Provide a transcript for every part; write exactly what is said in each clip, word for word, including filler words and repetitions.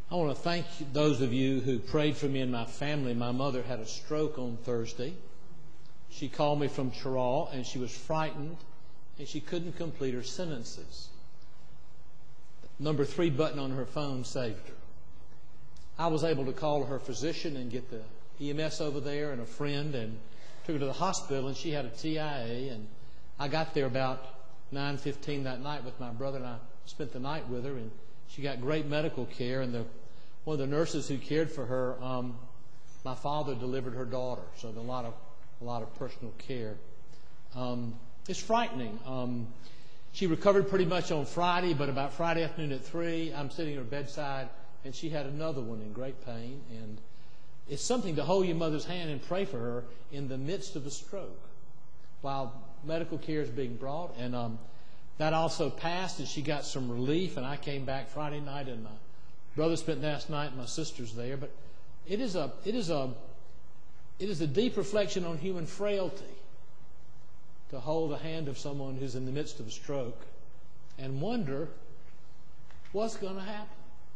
I want to thank those of you who prayed for me and my family. My mother had a stroke on Thursday. She called me from Cheraw, and she was frightened, and she couldn't complete her sentences. Number three button on her phone saved her. I was able to call her physician and get the E M S over there and a friend and took her to the hospital, and she had a T I A, and I got there about nine fifteen that night with my brother, and I spent the night with her, and she got great medical care, and the, one of the nurses who cared for her, um, my father delivered her daughter, so a lot of a lot of personal care. Um, it's frightening. Um, she recovered pretty much on Friday, but about Friday afternoon at three, I'm sitting at her bedside, and she had another one in great pain. And it's something to hold your mother's hand and pray for her in the midst of a stroke while medical care is being brought. And um, that also passed, and she got some relief, and I came back Friday night, and my brother spent last night, and my sister's there. But it is a, it is a, it is a deep reflection on human frailty to hold the hand of someone who's in the midst of a stroke and wonder what's going to happen.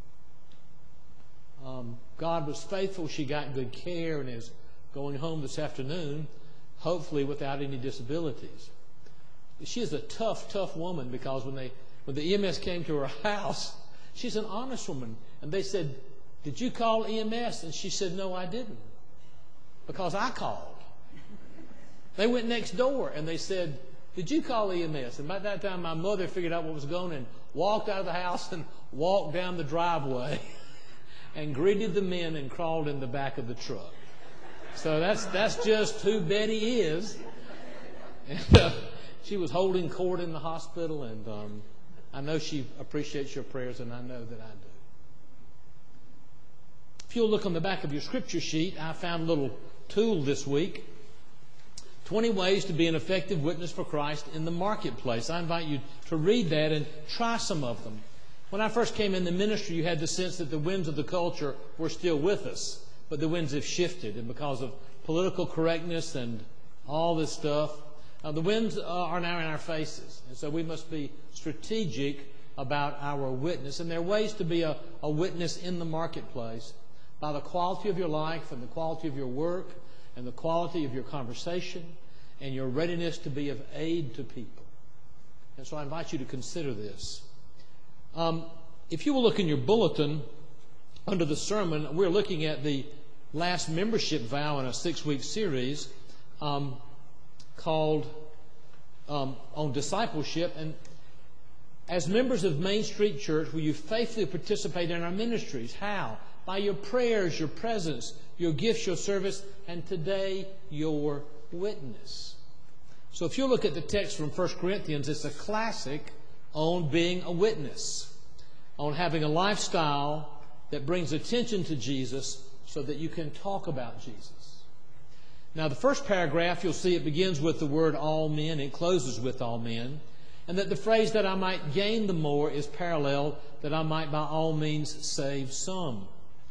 Um, God was faithful. She got good care and is going home this afternoon, hopefully without any disabilities. She is a tough, tough woman, because when they when the E M S came to her house, she's an honest woman. And they said, "Did you call E M S?" And she said, "No, I didn't, because I called." They went next door and they said, "Did you call E M S?" And by that time, my mother figured out what was going on and walked out of the house and walked down the driveway and greeted the men and crawled in the back of the truck. So that's that's just who Betty is. And, uh, she was holding court in the hospital, and um, I know she appreciates your prayers, and I know that I do. If you'll look on the back of your scripture sheet, I found a little tool this week. twenty ways to be an effective witness for Christ in the marketplace. I invite you to read that and try some of them. When I first came in the ministry, you had the sense that the winds of the culture were still with us, but the winds have shifted, and because of political correctness and all this stuff, uh, the winds uh, are now in our faces. And so we must be strategic about our witness. And there are ways to be a, a witness in the marketplace by the quality of your life and the quality of your work and the quality of your conversation and your readiness to be of aid to people. And so I invite you to consider this. Um, if you will look in your bulletin under the sermon, we're looking at the last membership vow in a six-week series um, called um, on discipleship. And as members of Main Street Church, will you faithfully participate in our ministries? How? By your prayers, your presence, your gifts, your service, and today, your witness. So if you look at the text from First Corinthians, it's a classic on being a witness, on having a lifestyle that brings attention to Jesus so that you can talk about Jesus. Now, the first paragraph, you'll see it begins with the word all men. It closes with all men. And that the phrase that I might gain the more is parallel, that I might by all means save some.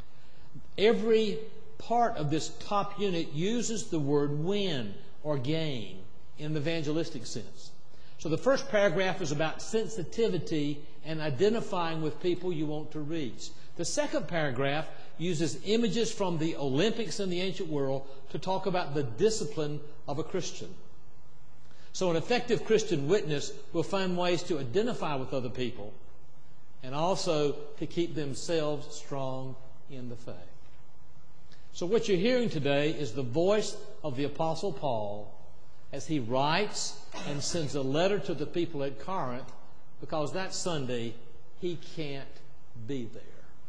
Every part of this top unit uses the word win or gain in an evangelistic sense. So the first paragraph is about sensitivity and identifying with people you want to reach. The second paragraph uses images from the Olympics in the ancient world to talk about the discipline of a Christian. So an effective Christian witness will find ways to identify with other people and also to keep themselves strong in the faith. So what you're hearing today is the voice of the Apostle Paul as he writes and sends a letter to the people at Corinth, because that Sunday he can't be there.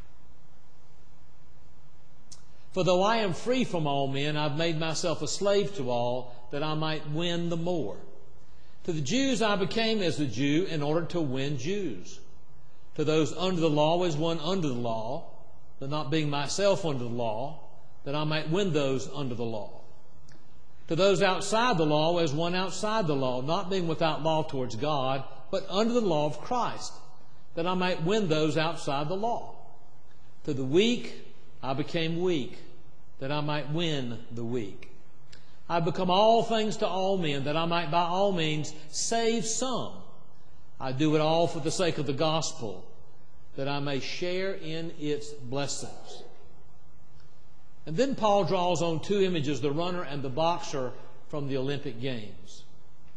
For though I am free from all men, I've made myself a slave to all, that I might win the more. To the Jews I became as a Jew in order to win Jews. To those under the law as one under the law, but not being myself under the law, that I might win those under the law. To those outside the law as one outside the law, not being without law towards God, but under the law of Christ, that I might win those outside the law. To the weak I became weak, that I might win the weak. I become all things to all men, that I might by all means save some. I do it all for the sake of the gospel, that I may share in its blessings. And then Paul draws on two images, the runner and the boxer, from the Olympic Games.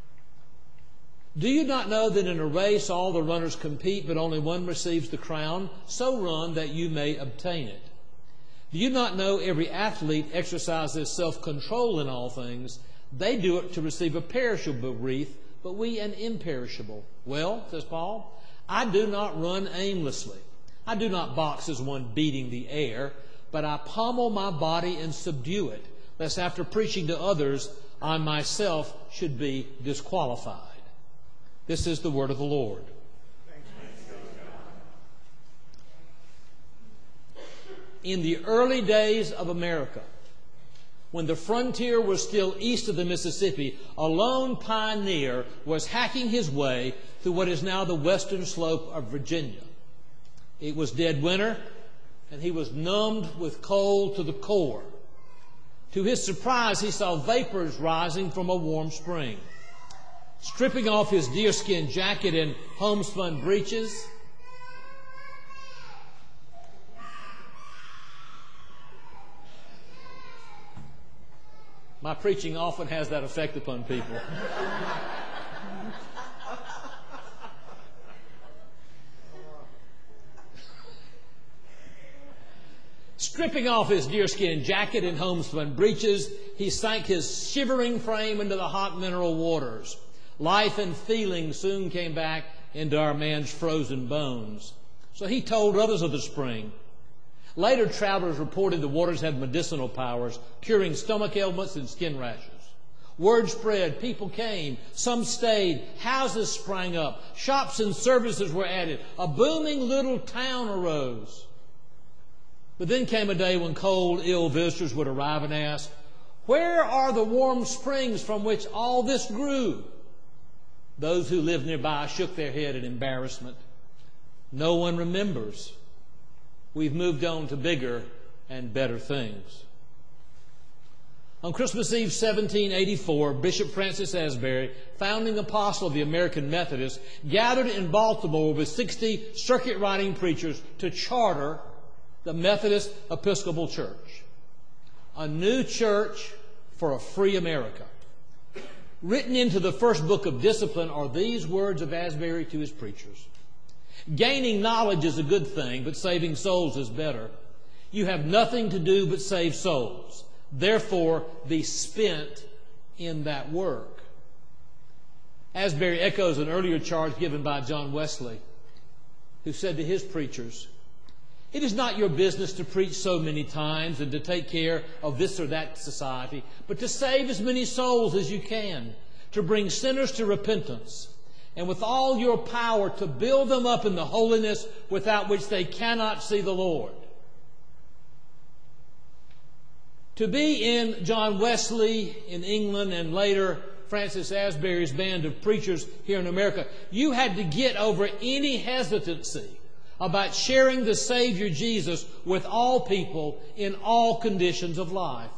Do you not know that in a race all the runners compete, but only one receives the crown? So run that you may obtain it. Do you not know every athlete exercises self-control in all things? They do it to receive a perishable wreath, but we an imperishable. Well, says Paul, I do not run aimlessly. I do not box as one beating the air, but I pommel my body and subdue it, lest after preaching to others, I myself should be disqualified. This is the word of the Lord. In the early days of America, when the frontier was still east of the Mississippi, a lone pioneer was hacking his way through what is now the western slope of Virginia. It was dead winter, and he was numbed with cold to the core. To his surprise, he saw vapors rising from a warm spring. Stripping off his deerskin jacket and homespun breeches, my preaching often has that effect upon people. Stripping off his deerskin jacket and homespun breeches, he sank his shivering frame into the hot mineral waters. Life and feeling soon came back into our man's frozen bones. So he told others of the spring. Later, travelers reported the waters had medicinal powers, curing stomach ailments and skin rashes. Word spread, people came, some stayed, houses sprang up, shops and services were added. A booming little town arose. But then came a day when cold, ill visitors would arrive and ask, where are the warm springs from which all this grew? Those who lived nearby shook their head in embarrassment. No one remembers. We've moved on to bigger and better things. On Christmas Eve seventeen eighty-four, Bishop Francis Asbury, founding apostle of the American Methodists, gathered in Baltimore with sixty circuit-riding preachers to charter the Methodist Episcopal Church, a new church for a free America. Written into the first book of discipline are these words of Asbury to his preachers. Gaining knowledge is a good thing, but saving souls is better. You have nothing to do but save souls. Therefore, be spent in that work. Asbury echoes an earlier charge given by John Wesley, who said to his preachers, it is not your business to preach so many times and to take care of this or that society, but to save as many souls as you can, to bring sinners to repentance, and with all your power to build them up in the holiness without which they cannot see the Lord. To be in John Wesley in England and later Francis Asbury's band of preachers here in America, you had to get over any hesitancy about sharing the Savior Jesus with all people in all conditions of life.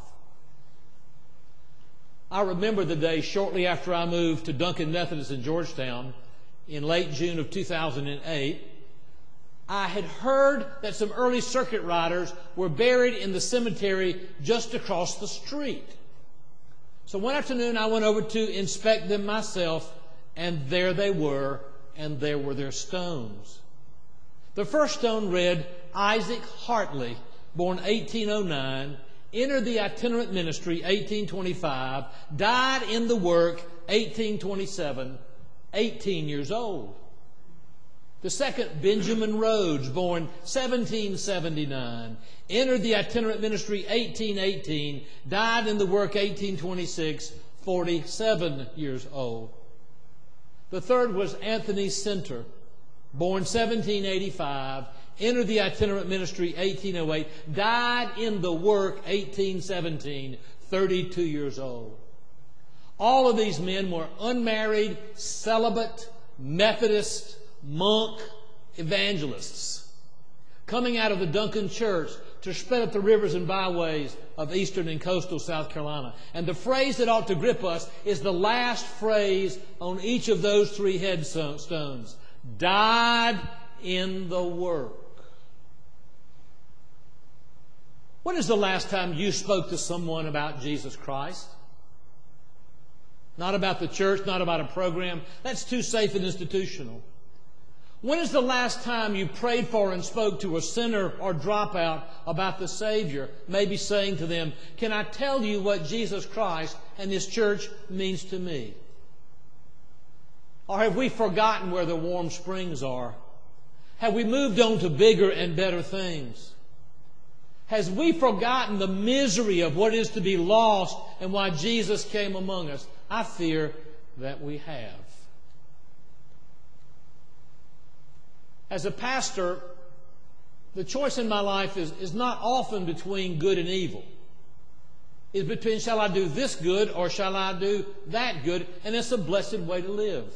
I remember the day shortly after I moved to Duncan Methodist in Georgetown in late June of two thousand eight. I had heard that some early circuit riders were buried in the cemetery just across the street. So one afternoon I went over to inspect them myself, and there they were, and there were their stones. The first stone read, Isaac Hartley, born eighteen oh nine, entered the itinerant ministry eighteen twenty-five, died in the work eighteen twenty-seven, eighteen years old. The second, Benjamin Rhodes, born seventeen seventy-nine, entered the itinerant ministry eighteen eighteen, died in the work eighteen twenty-six, forty-seven years old. The third was Anthony Center, born seventeen eighty-five, entered the itinerant ministry eighteen oh eight, died in the work eighteen seventeen, thirty-two years old. All of these men were unmarried, celibate, Methodist, monk evangelists coming out of the Duncan Church to spread up the rivers and byways of eastern and coastal South Carolina. And the phrase that ought to grip us is the last phrase on each of those three headstones. Died in the work. When is the last time you spoke to someone about Jesus Christ? Not about the church, not about a program. That's too safe and institutional. When is the last time you prayed for and spoke to a sinner or dropout about the Savior, maybe saying to them, "Can I tell you what Jesus Christ and His church means to me?" Or have we forgotten where the warm springs are? Have we moved on to bigger and better things? Has we forgotten the misery of what it is to be lost and why Jesus came among us? I fear that we have. As a pastor, the choice in my life is, is not often between good and evil. It's between shall I do this good or shall I do that good, and it's a blessed way to live.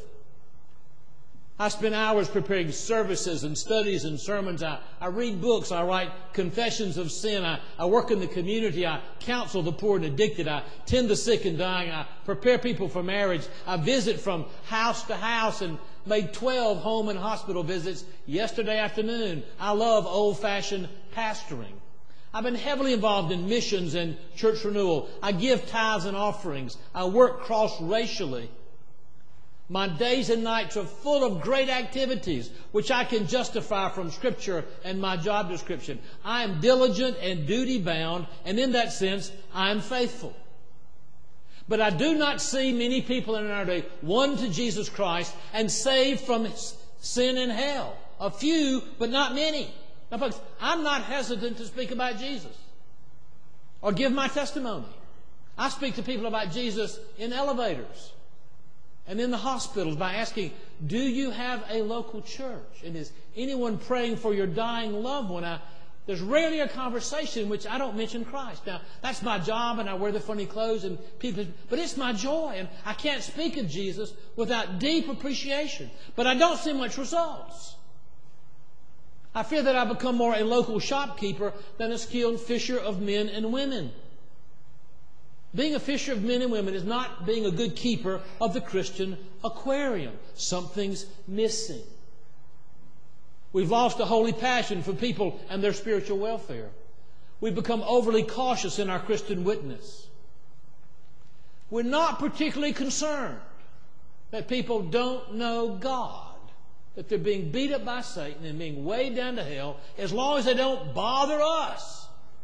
I spend hours preparing services and studies and sermons. I, I read books. I write confessions of sin. I, I work in the community. I counsel the poor and addicted. I tend the sick and dying. I prepare people for marriage. I visit from house to house and made twelve home and hospital visits yesterday afternoon. I love old-fashioned pastoring. I've been heavily involved in missions and church renewal. I give tithes and offerings. I work cross-racially. My days and nights are full of great activities, which I can justify from Scripture and my job description. I am diligent and duty-bound, and in that sense, I am faithful. But I do not see many people in our day won to Jesus Christ and saved from sin and hell. A few, but not many. Now, folks, I'm not hesitant to speak about Jesus or give my testimony. I speak to people about Jesus in elevators and in the hospitals by asking, do you have a local church? And is anyone praying for your dying loved one? I, there's rarely a conversation in which I don't mention Christ. Now, that's my job, and I wear the funny clothes, and people, but it's my joy, and I can't speak of Jesus without deep appreciation. But I don't see much results. I fear that I become more a local shopkeeper than a skilled fisher of men and women. Being a fisher of men and women is not being a good keeper of the Christian aquarium. Something's missing. We've lost a holy passion for people and their spiritual welfare. We've become overly cautious in our Christian witness. We're not particularly concerned that people don't know God, that they're being beat up by Satan and being weighed down to hell, as long as they don't bother us.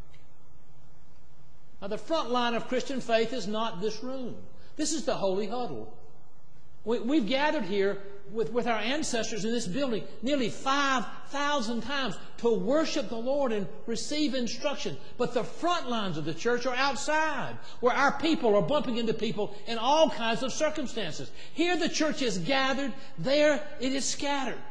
Now, the front line of Christian faith is not this room. This is the holy huddle. We, we've gathered here with, with our ancestors in this building nearly five thousand times to worship the Lord and receive instruction. But the front lines of the church are outside, where our people are bumping into people in all kinds of circumstances. Here the church is gathered. There it is scattered.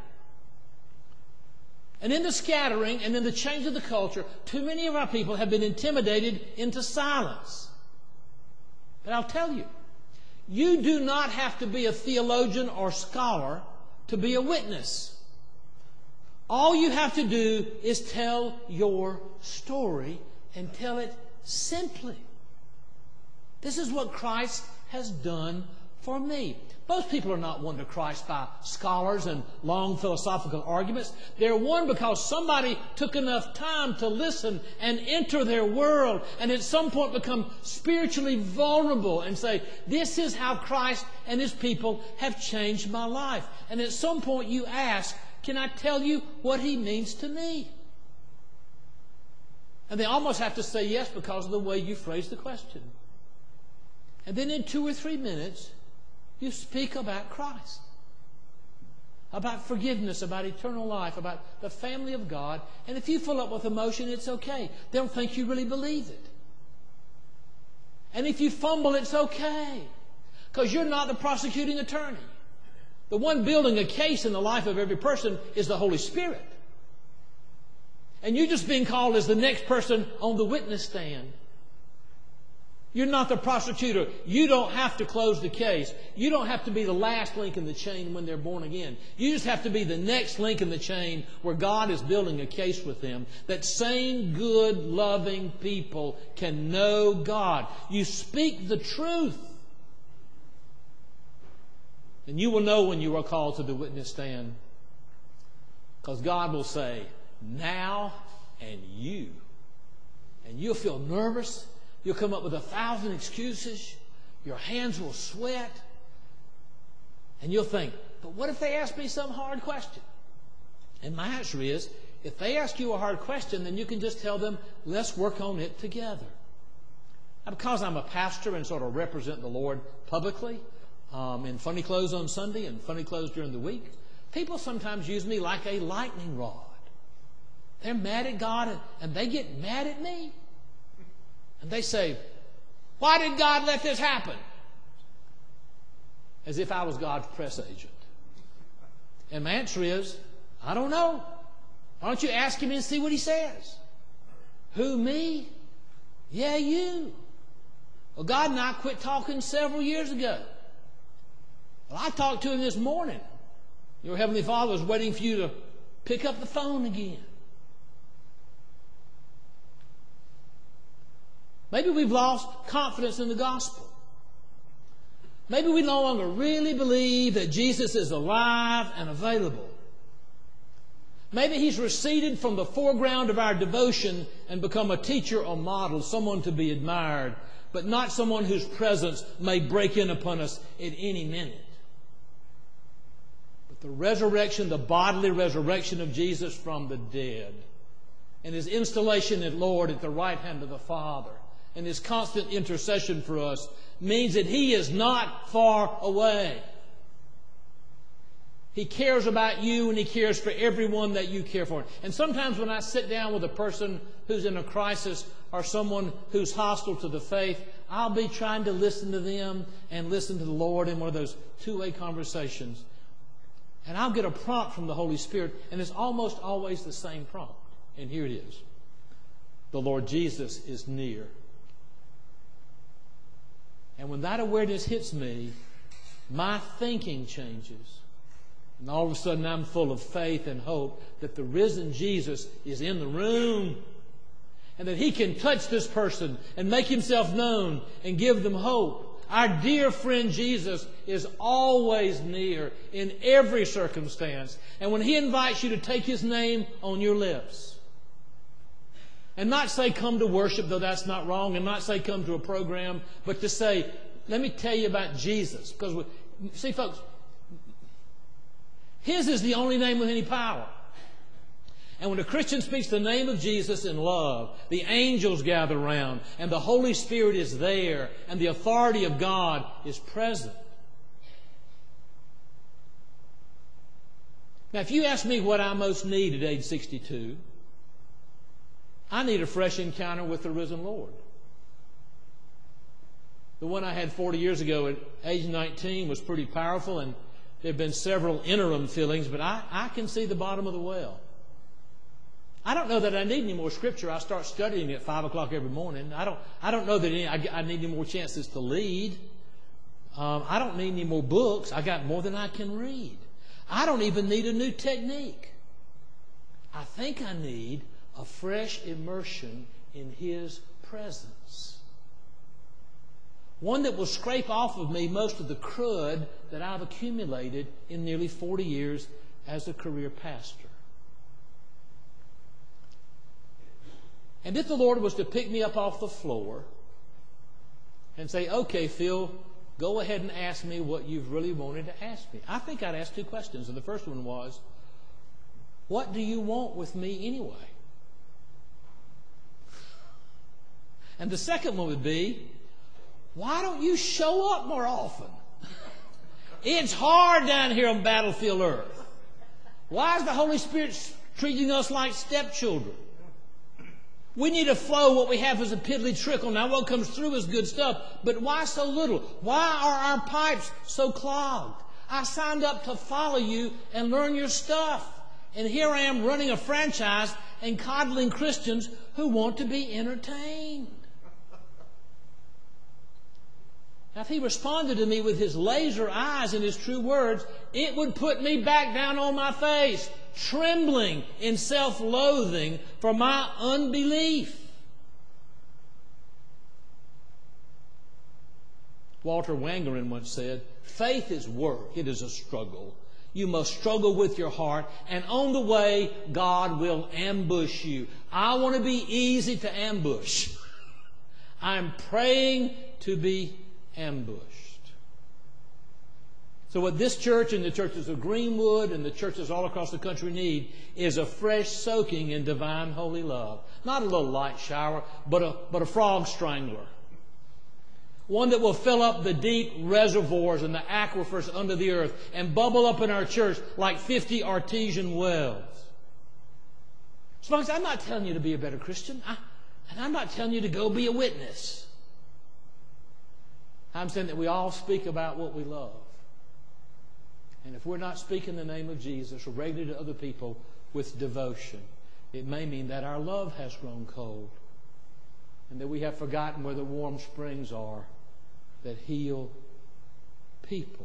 And in the scattering and in the change of the culture, too many of our people have been intimidated into silence. But I'll tell you, you do not have to be a theologian or scholar to be a witness. All you have to do is tell your story and tell it simply. This is what Christ has done for me. Most people are not won to Christ by scholars and long philosophical arguments. They're won because somebody took enough time to listen and enter their world and at some point become spiritually vulnerable and say, this is how Christ and His people have changed my life. And at some point you ask, can I tell you what He means to me? And they almost have to say yes because of the way you phrase the question. And then in two or three minutes, you speak about Christ, about forgiveness, about eternal life, about the family of God. And if you fill up with emotion, it's okay. They'll think you really believe it. And if you fumble, it's okay, because you're not the prosecuting attorney. The one building a case in the life of every person is the Holy Spirit. And you're just being called as the next person on the witness stand. You're not the prosecutor. You don't have to close the case. You don't have to be the last link in the chain when they're born again. You just have to be the next link in the chain where God is building a case with them that sane, good, loving people can know God. You speak the truth. And you will know when you are called to the witness stand. Because God will say, now and you. And you'll feel nervous. You'll come up with a thousand excuses. Your hands will sweat. And you'll think, but what if they ask me some hard question? And my answer is, if they ask you a hard question, then you can just tell them, let's work on it together. Now, because I'm a pastor and sort of represent the Lord publicly, um, in funny clothes on Sunday and funny clothes during the week, people sometimes use me like a lightning rod. They're mad at God and, and they get mad at me. And they say, why did God let this happen? As if I was God's press agent. And my answer is, I don't know. Why don't you ask him and see what he says? Who, me? Yeah, you. Well, God and I quit talking several years ago. Well, I talked to him this morning. Your Heavenly Father was waiting for you to pick up the phone again. Maybe we've lost confidence in the gospel. Maybe we no longer really believe that Jesus is alive and available. Maybe he's receded from the foreground of our devotion and become a teacher or model, someone to be admired, but not someone whose presence may break in upon us at any minute. But the resurrection, the bodily resurrection of Jesus from the dead, and his installation as Lord at the right hand of the Father, and his constant intercession for us, means that he is not far away. He cares about you and he cares for everyone that you care for. And sometimes when I sit down with a person who's in a crisis or someone who's hostile to the faith, I'll be trying to listen to them and listen to the Lord in one of those two-way conversations. And I'll get a prompt from the Holy Spirit, and it's almost always the same prompt. And here it is. The Lord Jesus is near. And when that awareness hits me, my thinking changes. And all of a sudden I'm full of faith and hope that the risen Jesus is in the room. And that he can touch this person and make himself known and give them hope. Our dear friend Jesus is always near in every circumstance. And when he invites you to take his name on your lips, and not say come to worship, though that's not wrong, and not say come to a program, but to say, let me tell you about Jesus. Because, we, see folks, his is the only name with any power. And when a Christian speaks the name of Jesus in love, the angels gather around, and the Holy Spirit is there, and the authority of God is present. Now, if you ask me what I most need at age sixty-two, I need a fresh encounter with the risen Lord. The one I had forty years ago at age nineteen was pretty powerful, and there have been several interim fillings, but I, I can see the bottom of the well. I don't know that I need any more scripture. I start studying at five o'clock every morning. I don't, I don't know that any, I, I need any more chances to lead. Um, I don't need any more books. I got more than I can read. I don't even need a new technique. I think I need a fresh immersion in his presence. One that will scrape off of me most of the crud that I've accumulated in nearly forty years as a career pastor. And if the Lord was to pick me up off the floor and say, okay, Phil, go ahead and ask me what you've really wanted to ask me, I think I'd ask two questions. And the first one was, what do you want with me anyway? And the second one would be, why don't you show up more often? It's hard down here on battlefield earth. Why is the Holy Spirit treating us like stepchildren? We need to flow. What we have is a piddly trickle. Now what comes through is good stuff, but why so little? Why are our pipes so clogged? I signed up to follow you and learn your stuff. And here I am running a franchise and coddling Christians who want to be entertained. Now, if he responded to me with his laser eyes and his true words, it would put me back down on my face, trembling in self-loathing for my unbelief. Walter Wangerin once said, faith is work. It is a struggle. You must struggle with your heart, and on the way, God will ambush you. I want to be easy to ambush. I'm praying to be ambushed. So what this church and the churches of Greenwood and the churches all across the country need is a fresh soaking in divine holy love. Not a little light shower, but a, but a frog strangler. One that will fill up the deep reservoirs and the aquifers under the earth and bubble up in our church like fifty artesian wells. So folks, I'm not telling you to be a better Christian. I, and I'm not telling you to go be a witness. I'm saying that we all speak about what we love. And if we're not speaking the name of Jesus regularly to other people with devotion, it may mean that our love has grown cold and that we have forgotten where the warm springs are that heal people.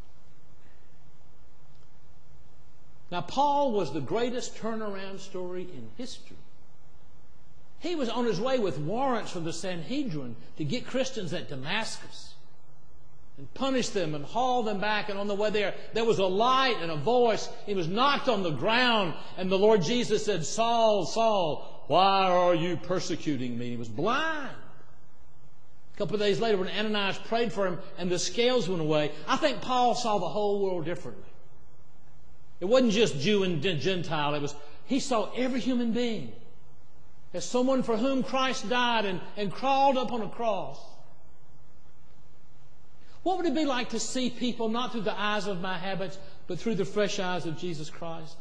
Now, Paul was the greatest turnaround story in history. He was on his way with warrants from the Sanhedrin to get Christians at Damascus and punish them and haul them back. And on the way there, there was a light and a voice. He was knocked on the ground, and the Lord Jesus said, "Saul, Saul, why are you persecuting me?" He was blind. A couple of days later, when Ananias prayed for him and the scales went away, I think Paul saw the whole world differently. It wasn't just Jew and Gentile. It was, he saw every human being as someone for whom Christ died and, and crawled up on a cross. What would it be like to see people not through the eyes of my habits, but through the fresh eyes of Jesus Christ?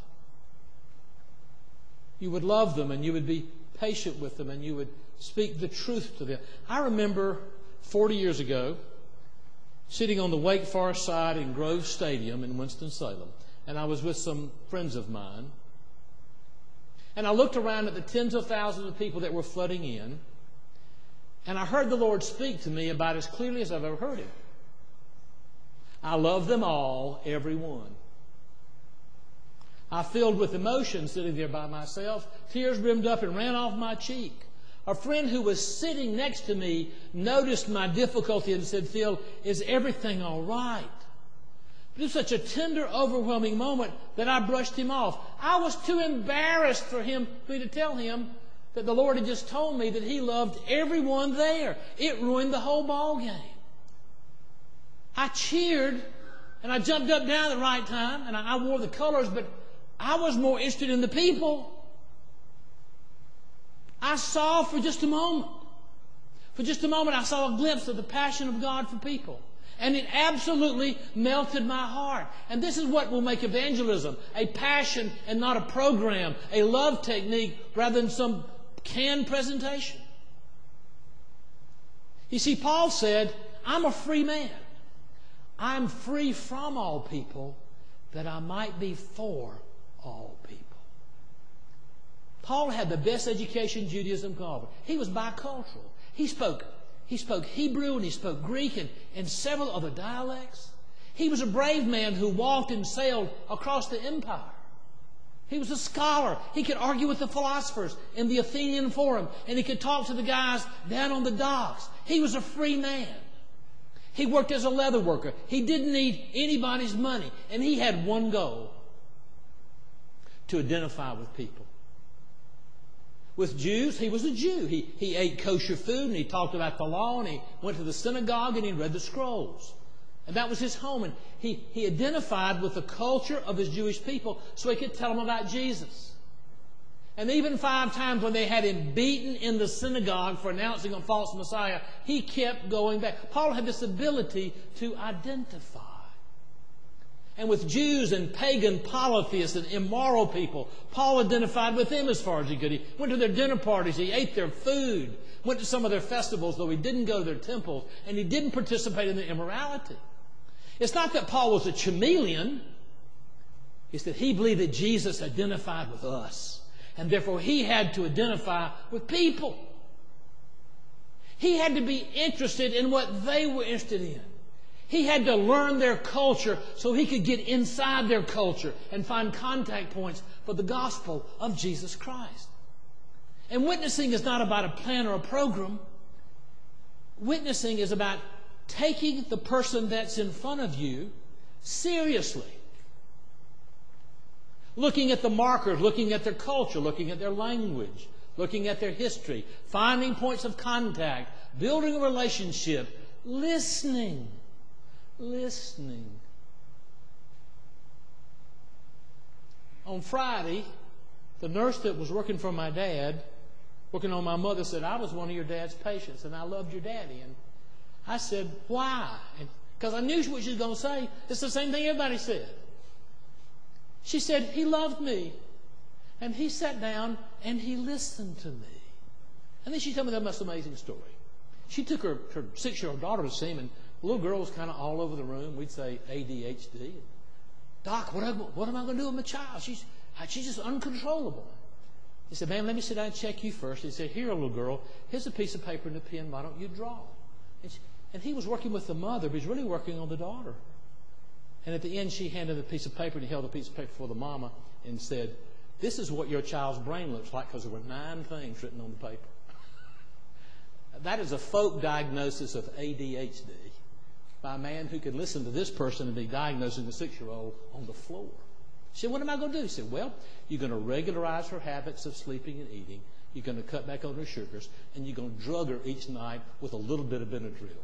You would love them, and you would be patient with them, and you would speak the truth to them. I remember forty years ago sitting on the Wake Forest side in Grove Stadium in Winston-Salem, and I was with some friends of mine. And I looked around at the tens of thousands of people that were flooding in, and I heard the Lord speak to me about as clearly as I've ever heard Him. I love them all, every one. I filled with emotion sitting there by myself. Tears brimmed up and ran off my cheek. A friend who was sitting next to me noticed my difficulty and said, "Phil, is everything all right?" But it was such a tender, overwhelming moment that I brushed him off. I was too embarrassed for him for me to tell him that the Lord had just told me that He loved everyone there. It ruined the whole ball game. I cheered, and I jumped up down at the right time, and I, I wore the colors, but I was more interested in the people. I saw for just a moment, for just a moment, I saw a glimpse of the passion of God for people. And it absolutely melted my heart. And this is what will make evangelism a passion and not a program, a love technique rather than some canned presentation. You see, Paul said, "I'm a free man. I'm free from all people that I might be for all people." Paul had the best education Judaism could offer. He was bicultural. He spoke, he spoke Hebrew and he spoke Greek and, and several other dialects. He was a brave man who walked and sailed across the empire. He was a scholar. He could argue with the philosophers in the Athenian Forum, and he could talk to the guys down on the docks. He was a free man. He worked as a leather worker. He didn't need anybody's money. And he had one goal: to identify with people. With Jews, he was a Jew. He, he ate kosher food, and he talked about the law, and he went to the synagogue, and he read the scrolls. And that was his home. And he, he identified with the culture of his Jewish people so he could tell them about Jesus. And even five times when they had him beaten in the synagogue for announcing a false Messiah, he kept going back. Paul had this ability to identify. And with Jews and pagan polytheists and immoral people, Paul identified with them as far as he could. He went to their dinner parties, he ate their food, went to some of their festivals, though he didn't go to their temples, and he didn't participate in their immorality. It's not that Paul was a chameleon. It's that he believed that Jesus identified with us. And therefore he had to identify with people. He had to be interested in what they were interested in. He had to learn their culture so he could get inside their culture and find contact points for the gospel of Jesus Christ. And witnessing is not about a plan or a program. Witnessing is about taking the person that's in front of you seriously Looking at the markers, looking at their culture, looking at their language, looking at their history, finding points of contact, building a relationship, listening, listening. On Friday, the nurse that was working for my dad, working on my mother, said, I was one of your dad's patients, and I loved your daddy. And I said, why? Because I knew what she was going to say. It's the same thing everybody said. She said, he loved me. And he sat down and he listened to me. And then she told me that most amazing story. She took her, her six-year-old daughter to see him, and the little girl was kind of all over the room. We'd say A D H D. Doc, what, I, what am I going to do with my child? She's, she's just uncontrollable. He said, man, let me sit down and check you first. He said, here, little girl, here's a piece of paper and a pen. Why don't you draw? And, she, and he was working with the mother, but he's really working on the daughter. And at the end, she handed a piece of paper, and he held a piece of paper for the mama and said, this is what your child's brain looks like, because there were nine things written on the paper. That is a folk diagnosis of A D H D by a man who could listen to this person and be diagnosing a six-year-old on the floor. She said, what am I going to do? He said, well, you're going to regularize her habits of sleeping and eating. You're going to cut back on her sugars, and you're going to drug her each night with a little bit of Benadryl.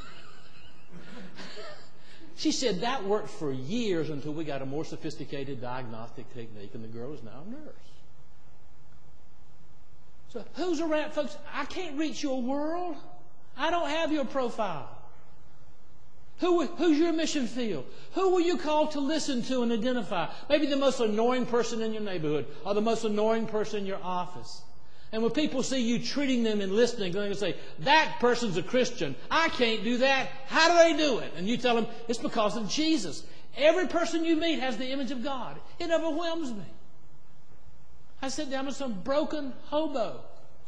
She said that worked for years until we got a more sophisticated diagnostic technique, and the girl is now a nurse. So who's around, folks? I can't reach your world. I don't have your profile. Who, who's your mission field? Who will you call to listen to and identify? Maybe the most annoying person in your neighborhood or the most annoying person in your office. And when people see you treating them and listening, they're going to say, that person's a Christian. I can't do that. How do they do it? And you tell them, it's because of Jesus. Every person you meet has the image of God. It overwhelms me. I sit down with some broken hobo.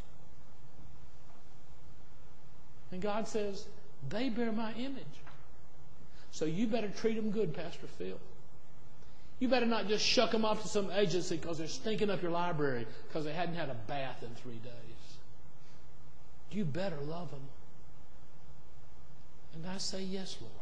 And God says, they bear my image. So you better treat them good, Pastor Phil. You better not just shuck them off to some agency because they're stinking up your library because they hadn't had a bath in three days. You better love them. And I say, yes, Lord.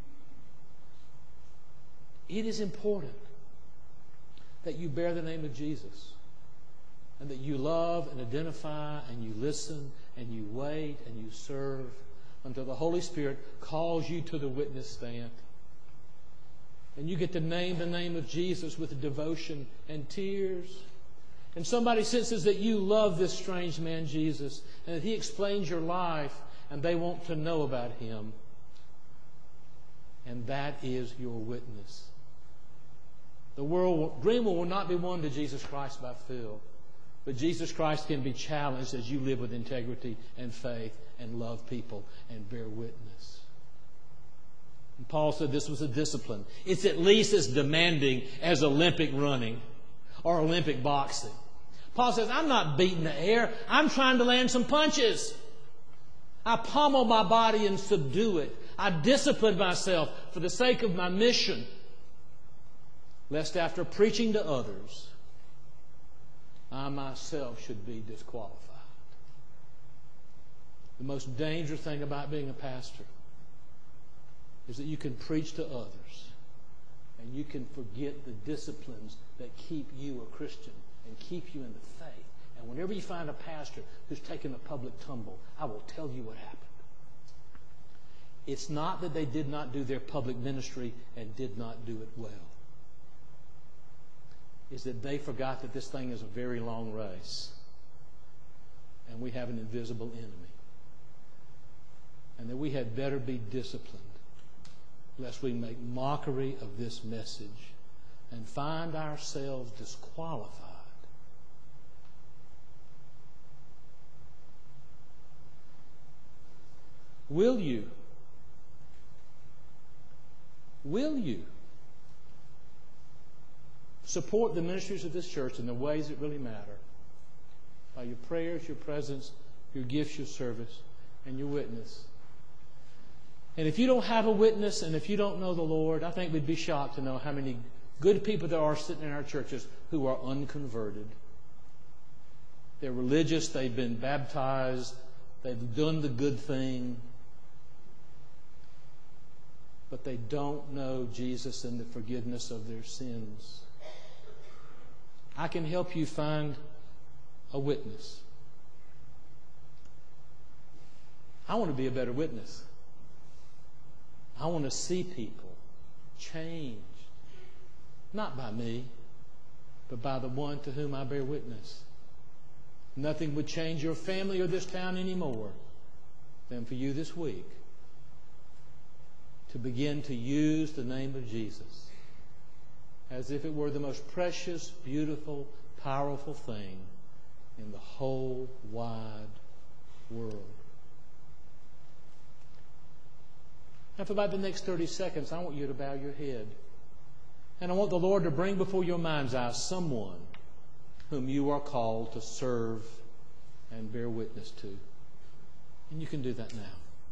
It is important that you bear the name of Jesus and that you love and identify and you listen and you wait and you serve until the Holy Spirit calls you to the witness stand. And you get to name the name of Jesus with devotion and tears. And somebody senses that you love this strange man, Jesus, and that he explains your life, and they want to know about him. And that is your witness. The world, Greenville will not be won to Jesus Christ by Phil. But Jesus Christ can be challenged as you live with integrity and faith and love people and bear witness. And Paul said this was a discipline. It's at least as demanding as Olympic running or Olympic boxing. Paul says, I'm not beating the air. I'm trying to land some punches. I pummel my body and subdue it. I discipline myself for the sake of my mission, lest after preaching to others, I myself should be disqualified. The most dangerous thing about being a pastor is that you can preach to others and you can forget the disciplines that keep you a Christian and keep you in the faith. And whenever you find a pastor who's taken a public tumble, I will tell you what happened. It's not that they did not do their public ministry and did not do it well. Is that they forgot that this thing is a very long race and we have an invisible enemy. And that we had better be disciplined lest we make mockery of this message and find ourselves disqualified. Will you? Will you support the ministries of this church in the ways that really matter? By your prayers, your presence, your gifts, your service, and your witness. And if you don't have a witness and if you don't know the Lord, I think we'd be shocked to know how many good people there are sitting in our churches who are unconverted. They're religious, they've been baptized, they've done the good thing, but they don't know Jesus and the forgiveness of their sins. I can help you find a witness. I want to be a better witness. I want to see people changed, not by me, but by the one to whom I bear witness. Nothing would change your family or this town any more than for you this week to begin to use the name of Jesus as if it were the most precious, beautiful, powerful thing in the whole wide world. Now, for about the next thirty seconds, I want you to bow your head. And I want the Lord to bring before your mind's eye someone whom you are called to serve and bear witness to. And you can do that now.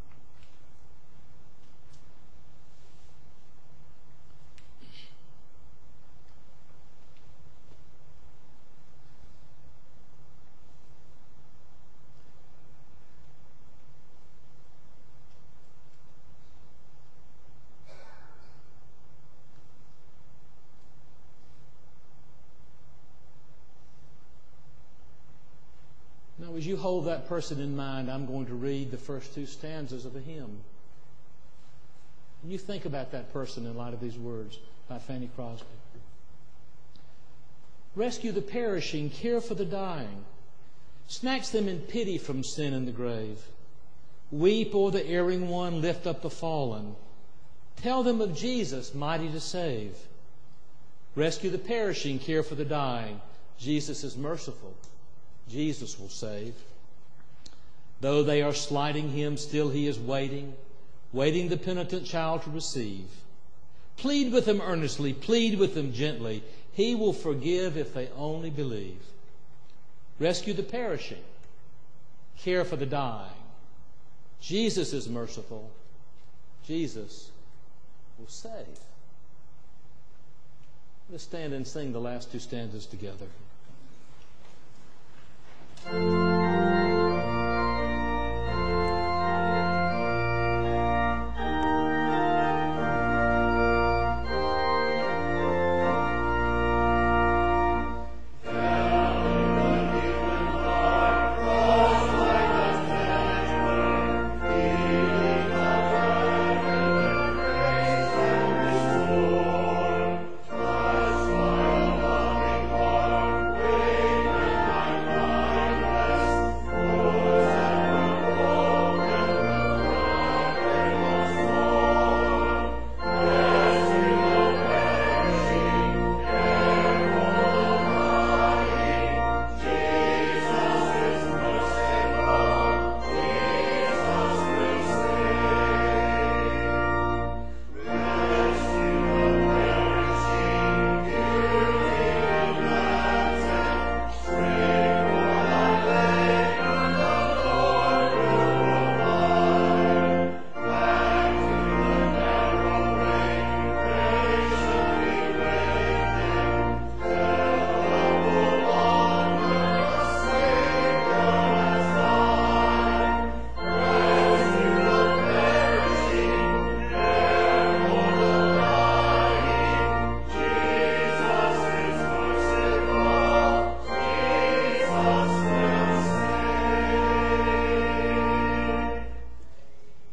Now, as you hold that person in mind, I'm going to read the first two stanzas of a hymn. And you think about that person in light of these words by Fanny Crosby. Rescue the perishing, care for the dying. Snatch them in pity from sin and the grave. Weep o'er the erring one, lift up the fallen. Tell them of Jesus, mighty to save. Rescue the perishing, care for the dying. Jesus is merciful. Jesus will save. Though they are slighting him, still he is waiting, waiting the penitent child to receive. Plead with them earnestly, plead with them gently. He will forgive if they only believe. Rescue the perishing, care for the dying. Jesus is merciful. Jesus will save. Let's stand and sing the last two stanzas together.